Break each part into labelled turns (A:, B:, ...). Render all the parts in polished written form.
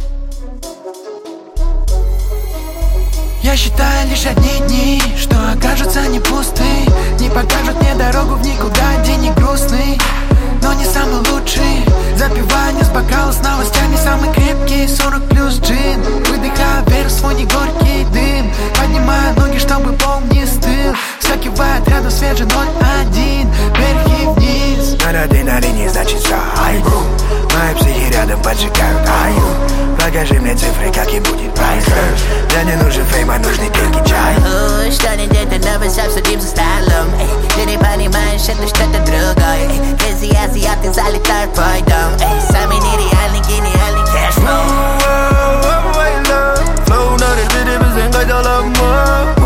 A: Я считаю лишь одни дни, что окажутся не пусты. Не покажут мне дорогу в никуда, день не грустный, но не самый лучший. Запивание с бокала с новостями, самый крепкий 40 плюс джин. Выдыхаю вверх свой негорький дым, поднимаю ноги, чтобы пол не стыл. Вскакивает рядом свежий 0-1, вверх и вниз.
B: На адреналине, значит все айбу. Мои психи рядом поджигают аю. Покажи мне цифры, как и будет прайс. Мне не нужен фейм, а нужный пилки чай.
C: Что не где-то новость обсудим за столом. Ты не понимаешь, это что-то другое. Если азиаты залетают в твой дом. Самый нереальный, гениальный кэшфлоу.
B: Flow, на решили без денег, дала more.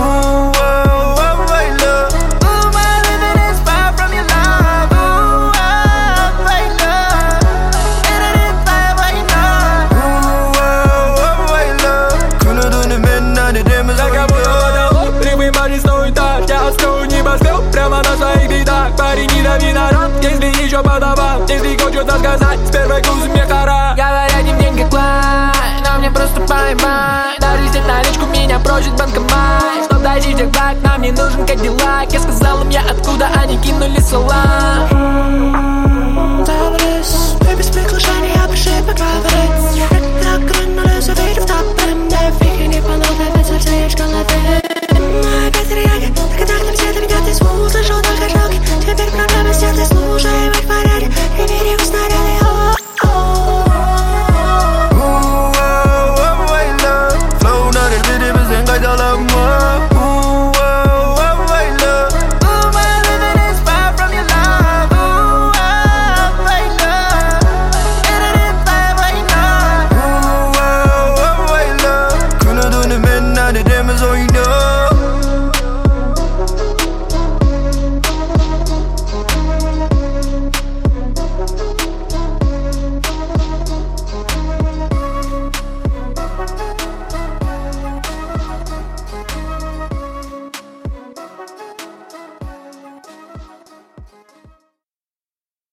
D: Прямо на своих битах, парень, не дави народ. Если еще подавал, если хочет сказать, с первой грузы мне хара. Говорят, не в деньгах клай, но мне просто поймай. Даже здесь наличку меня просит банкомат. Чтоб достичь тех благ, нам не нужен кадиллак. Я сказал им, я откуда, они кинули салам.